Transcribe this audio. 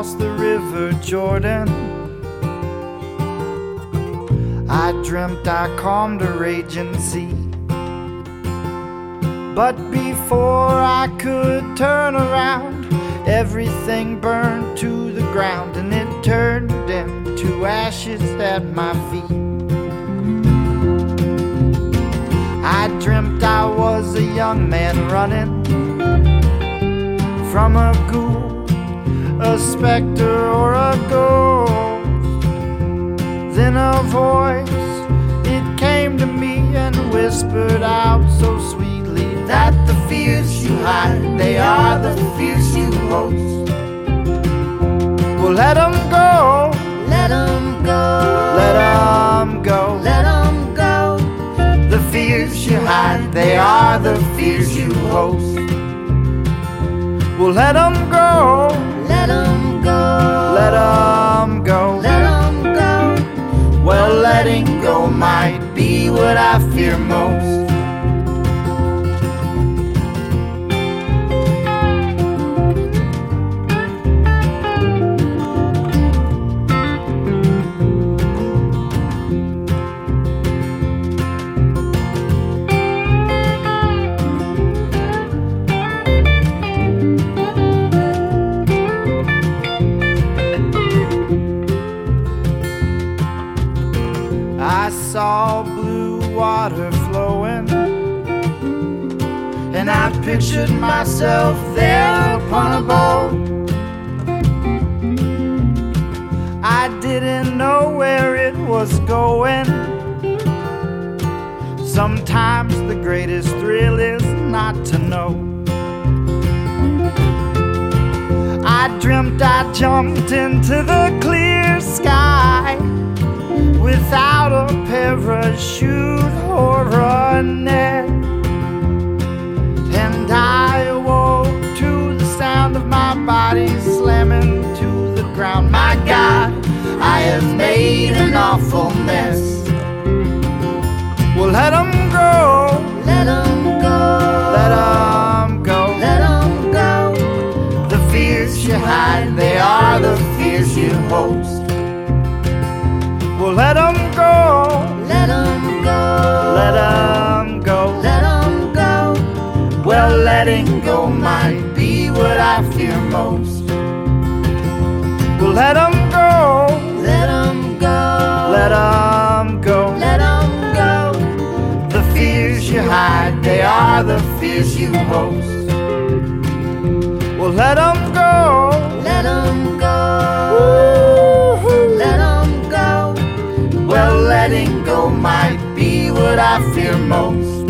across the river Jordan. I dreamt I calmed a raging sea, but before I could turn around, everything burned to the ground, and it turned into ashes at my feet. I dreamt I was a young man running from a ghoul, a specter or a ghost. Then a voice, it came to me and whispered out so sweetly that the fears you hide, they are the fears you host. Well, let them go, Let 'em go, let them go. let 'em go, The fears you hide, they are the fears you host. Well, let them go, let 'em go, let them go. let 'em go. Well, letting go might be what I fear most. I saw blue water flowing, and I pictured myself there upon a boat. I didn't know where it was going. Sometimes the greatest thrill is not to know. I dreamt I jumped into the clear sky without a parachute or a net, and I awoke to the sound of my body slamming to the ground. My God, I have made an awful mess. Well, let 'em go, Let 'em go, let 'em go. let 'em go, The fears you hide, they are the fears you host. Well, let 'em go, let 'em go, let 'em go. let 'em go. Well, letting go might be what I fear most. Well, let 'em go, Let 'em go, let 'em go. let 'em go, The fears you hide, they are the fears you host. Well, let 'em go, let 'em go, woo-hoo. let 'em go. Well, letting go might be what I fear most.